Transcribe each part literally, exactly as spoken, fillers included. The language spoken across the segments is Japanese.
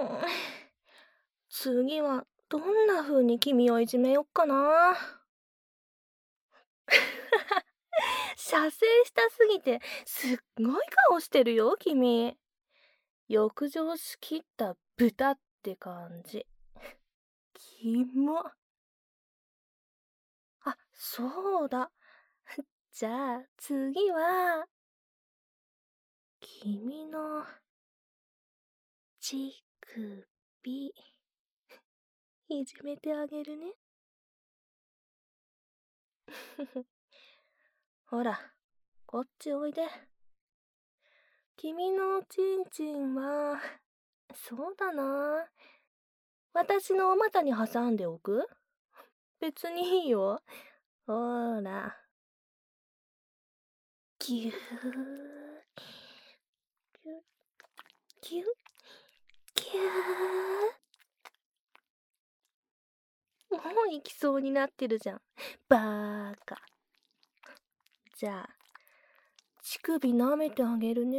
ん。次はどんな風に君をいじめよっかな。射精したすぎてすっごい顔してるよ君。浴場しきった豚って感じ。キモ。あ、そうだ。じゃあ次は君の乳首いじめてあげるね。ほら、こっちおいで。君のちんちんは、そうだな。私のお股に挟んでおく？別にいいよ。ほら。ぎゅー。ぎゅ、ぎゅ、ぎゅー。もう行きそうになってるじゃん。バーカ。じゃあ、乳首舐めてあげるね。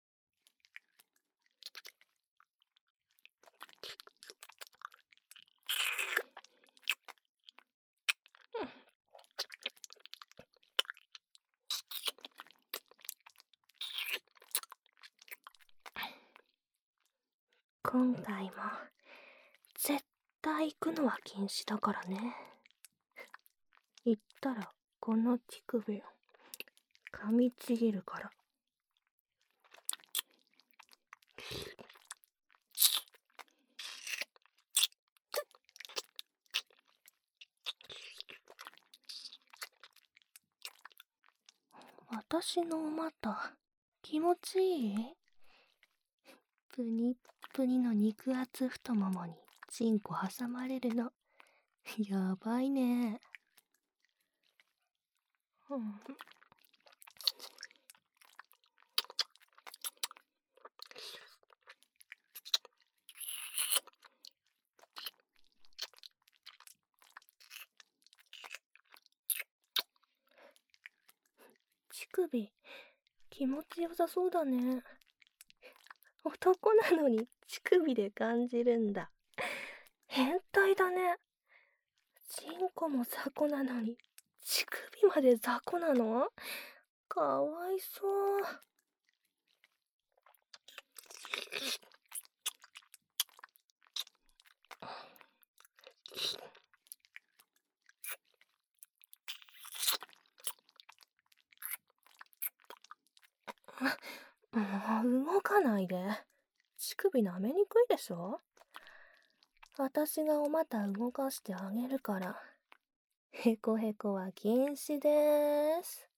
今回も絶対行くのは禁止だからね。行ったらこの乳首を噛みちぎるから。私のお股気持ちいい？プニップニの肉厚太ももにチンコ挟まれるのやばいね。うん、乳首気持ちよさそうだね。男なのに乳首で感じるんだ。変態だね。チンコも雑魚なのに乳首まで雑魚なの？かわいそう。もう動かないで。乳首舐めにくいでしょ？私がお股動かしてあげるから。へこへこは禁止でーす。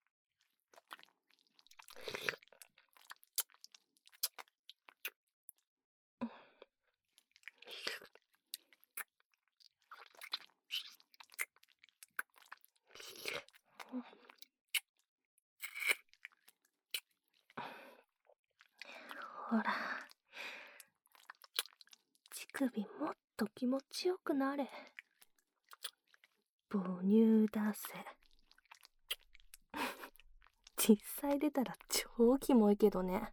ほら。乳首もっと気持ちよくなれ。母乳出せ。実際出たら超キモいけどね。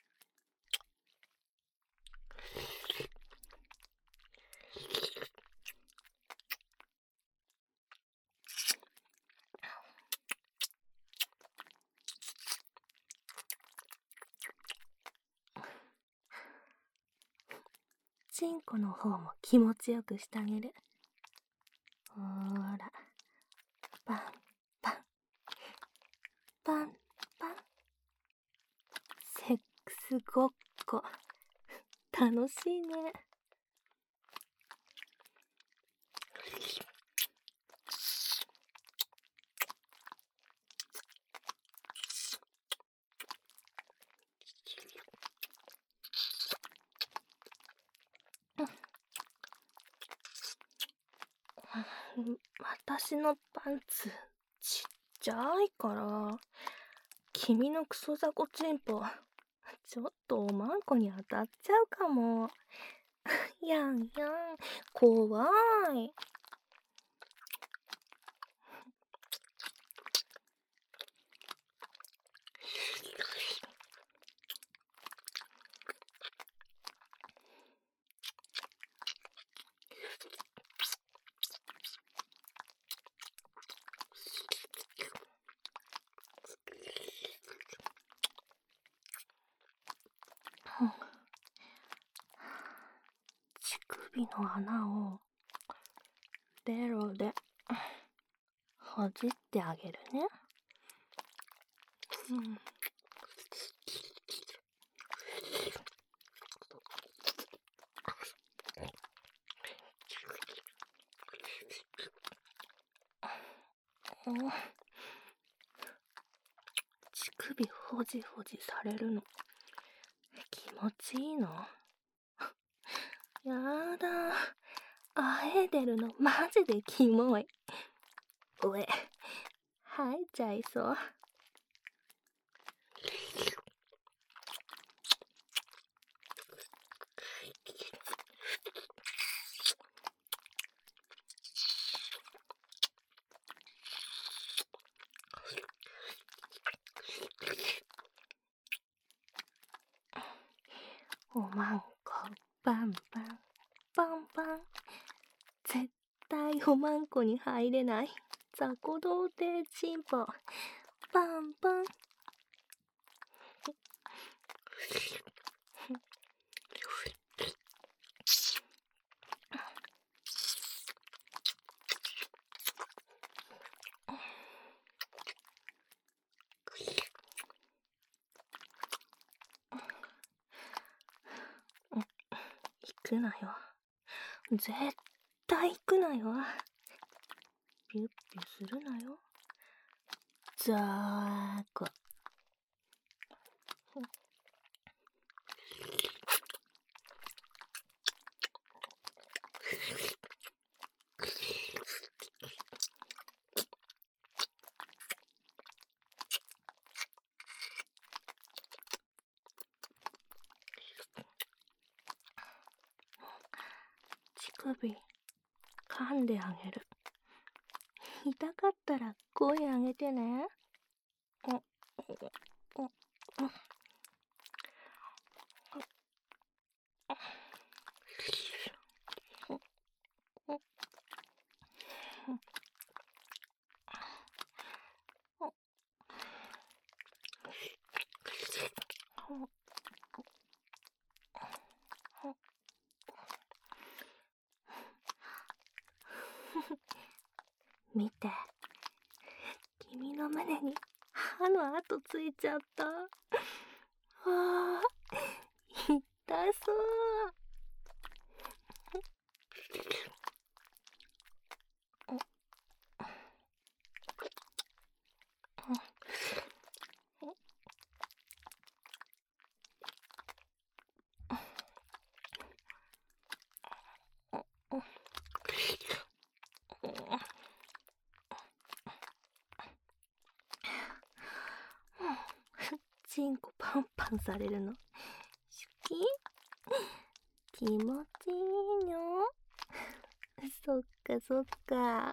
チンコの方も気持ちよくしてあげる。ほーら。パンパン。パンパン。セックスごっこ。楽しいね。私のパンツちっちゃいから君のクソザコチンポちょっとおまんこに当たっちゃうかも。やんやん怖い。 首の穴をベロでほじってあげるね。うん。お乳首ほじほじされるの気持ちいいの？やだ、あえいでるのマジでキモい。おえ、吐いちゃいそう。おまんこパンパンパンパン、絶対おまんこに入れない雑魚童貞チンポパンパン。行くなよ、絶対行くなよ。ピュッピュするなよ、ザーコ。乳首噛んであげる。痛かったら声上げてね。おおおお見て、君の胸に歯の跡ついちゃった。わあ、痛そう。チンコパンパンされるの好き？気持ちいいの？そっかそっか。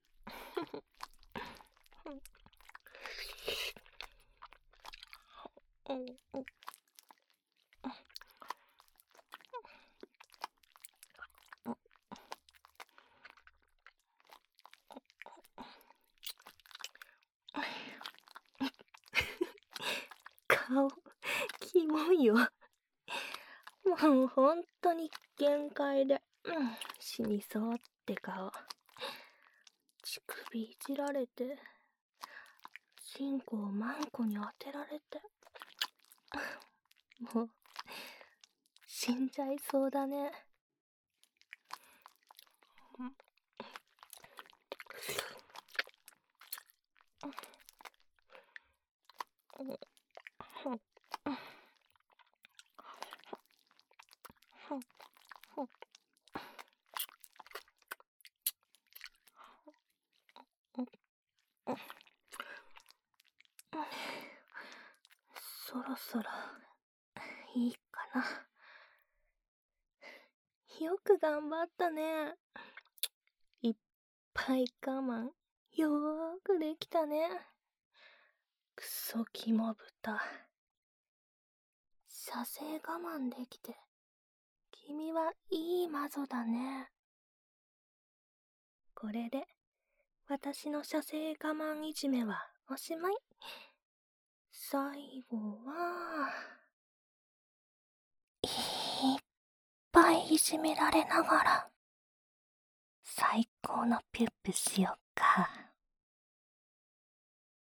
顔、キモいよ。もうほんとに限界で、うん、死にそうって顔。乳首いじられて、チンコをマンコに当てられて、もう、死んじゃいそうだね。そろそろいいかな。よく頑張ったね。いっぱい我慢よーくできたね。クソキモ豚。射精我慢できて、君はいい魔女だね。これで私の射精我慢いじめはおしまい。最後は、いっぱいいじめられながら最高のピュッピュしよっか。